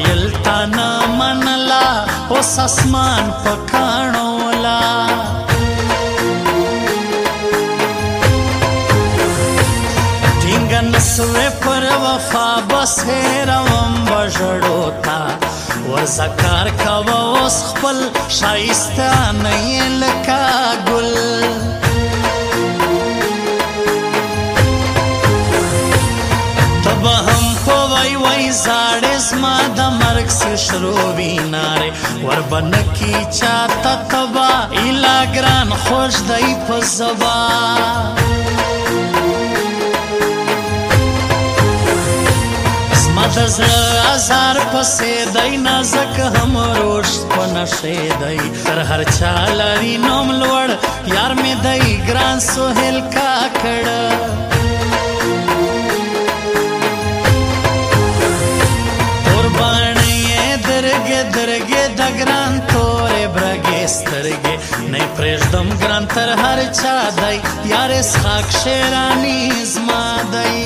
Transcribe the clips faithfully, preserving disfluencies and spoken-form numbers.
ویل تا نه منلا اوس اسمان پکاڼو ولا ټینګه نسوې پر وفا بس هېروم بژړو تا ورځه کار کوه اوس خپل ښایسته نه یې لکه ګل ته به هم په وی وی زاړې زما د مرګ سي شروع وي نارې ور به نه کي چاته تبا ایله ګران خوږ دی په زبا زما د زړه ازار پسې دی نازک هم روش په نښې دی تر هر چا لري نوم لوړ یار مې دی ګران سهیل کاکړ درګې د ګران تورې برګې سترګې نه پرېږدم ګران تر هر چا دی یار اسحاق شیراني زما دی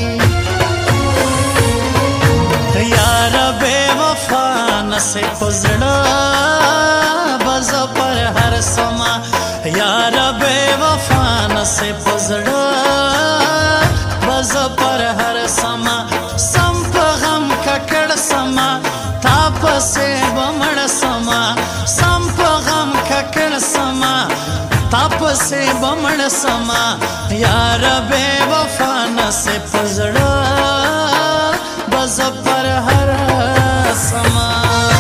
یار بې وفا نسې په زړه به زه پر هر سما یار بې وفا نسې په زړه به زه پر هر سما سم په غم ککړ سما تا پسې به مړ سما سم په غم ککړ سما تا پسې به مړ سما یار بې وفا نسې په زړه به زه پر هر سما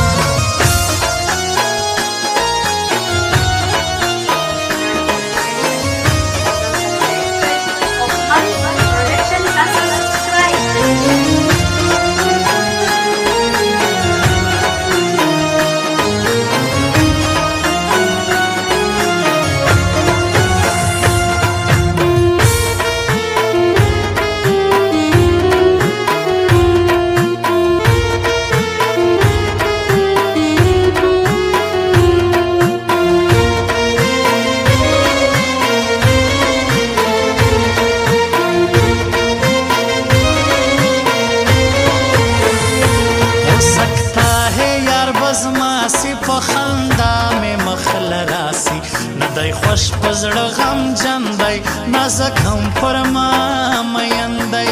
خوش په زړه غمجن دی نازک هم پر ما مین دی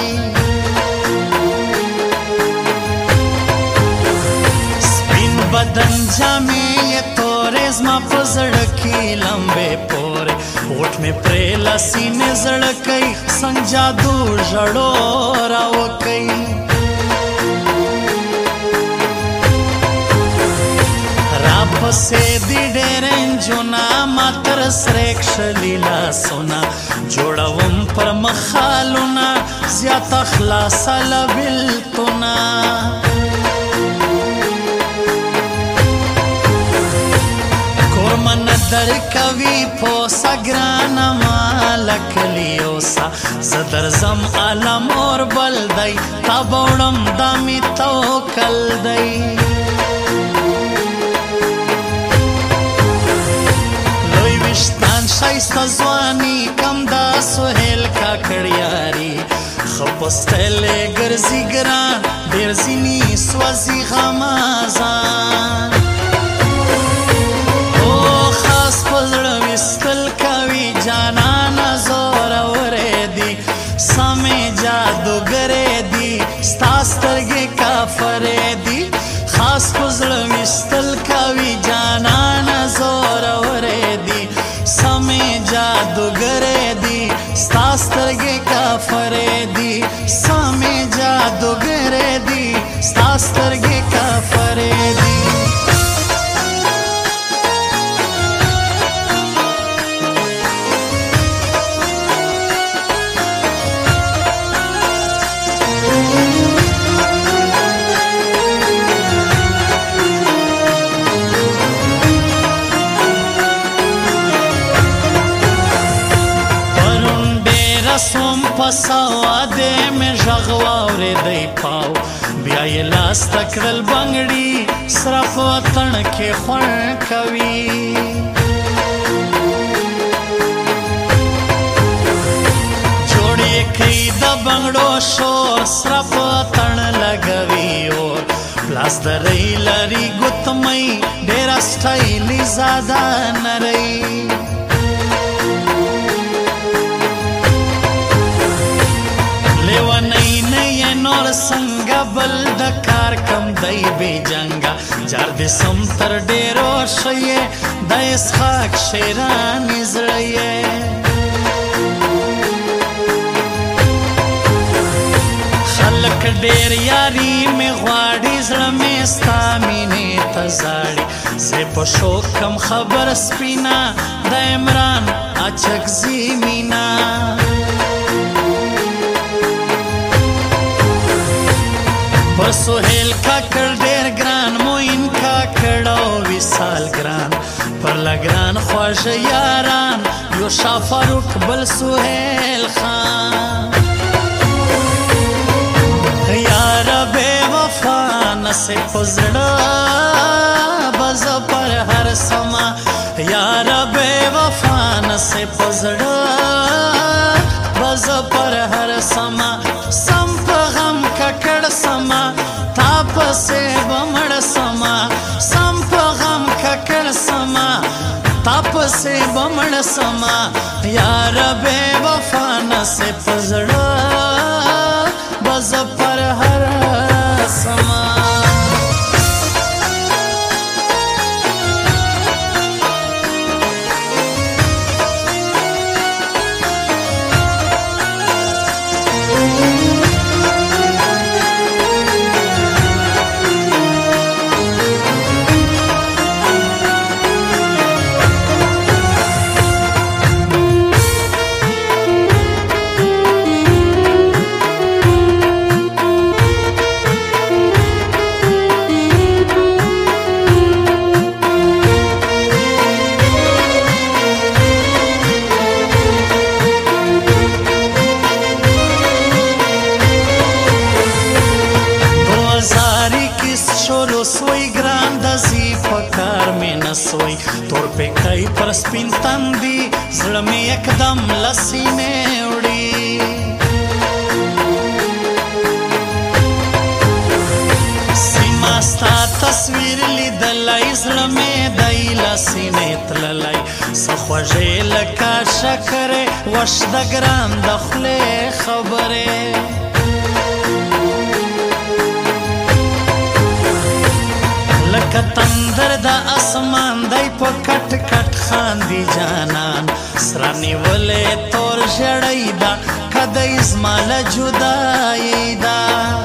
سپین بدن جامې یې تورې زما په زړه کې لمبې پورې اوټ مې پرې له سینې زړه کوي څنګ جادو ژړو راوکوي پسې دی ډېر انجونه ما تر سرې کښلي لاسونه جوړوم پر مخالونه زیاته خلاصه له بېلتونه کورمه نه درکوي پوسه ګرانه ماله کلي اوسه زه درځم اله مور بل دی تا به وړم دا مې توکل دی شتان شایسته ځواني کم دا سهیل کاکړ یاري ښه په سټایل یې ګرځي ګران ډېر ځیني سوځي غمازان او خاص په زړه ویستل کوي جانانه زورورې دي سمې جادوګرې دي ستا سترګې کافرې دي خاص په زړه ویستل کوي جانانه زورورې دي سمې جادوګرې دي ستا سترګې کافرې دي سمې جادوګرې دي ستا سترګې کافرې دي سوم په سوادې مې غږ واورېدی پاو بیا یې لاس ته کړل بنګړي سره په وطن کې خوند کوي جوړ یې کړي د بنګړو شور سره په وطن لګوي اور لاس درې لري ګوتمۍ ډېره سټایلي زاده نرۍ لیونۍ نه یې نور څنګه بل د کار کم دی بې جنګه جار دې سم تر ډېرو ښه یې د اسحاق شیراني زړه یې خلک ډېر یاري مې غواړي زړه مې ستا مینې ته زاړي زه په شوق کم خبر سپینه د عمران اچکزي مینا پر سهیل کاکړ ډېر ګران موین کاکړ او وصال ګران پر لګران خواږه یاران یو شاه فاروق بل سهیل خان یاره بې وفا نصیب په زړه به زه پر هر سمه یاره بې وفا نصیب په زړه به زه پر هر سمه سم په غم ککړ سمه تا پسې به مړ سمه سم په غم ککړ سمه تا پسې به مړ سمه یاره بې وفا نصیب په زړه به زه پر هر سمه سوی ګران د زی په کار مې نسوی تور پیکۍ پر سپین تندي زړه مې یکدم له سینې وړي سیما ستا تصویر لیدلی زړه مې دی له سینې تللی څه خوږې لکه شکرې وش د ګران د خولې خبرې لکه تندر د اسمان دی په کټ کټ خاندي جانان سره نیولې تور ژړۍ ده کدی زما له جدایۍ ده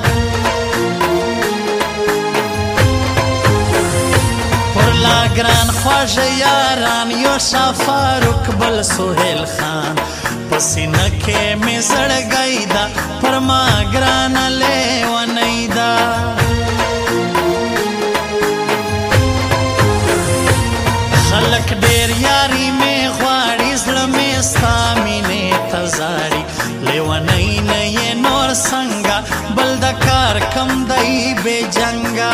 پر لا ګران خواږه یاران یو شاه فاروق بل سهیل خان په سینه کې مې زړګۍ ده پر ما ګرانه لیونۍ ده خلک ډېر یاري مې غواړي زړه مې ستا مینې ته زاړي لیونۍ نه یې نور څنګه بل د کار کم دی بې جنګه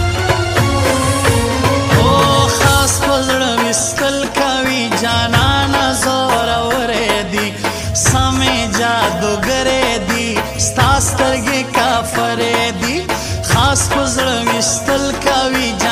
او خاص په زړه ویستل کوي جانانه زورورې دي سمې جادوګرې دي ستا سترګې کافرې دي خاص په زړه ویستل کوي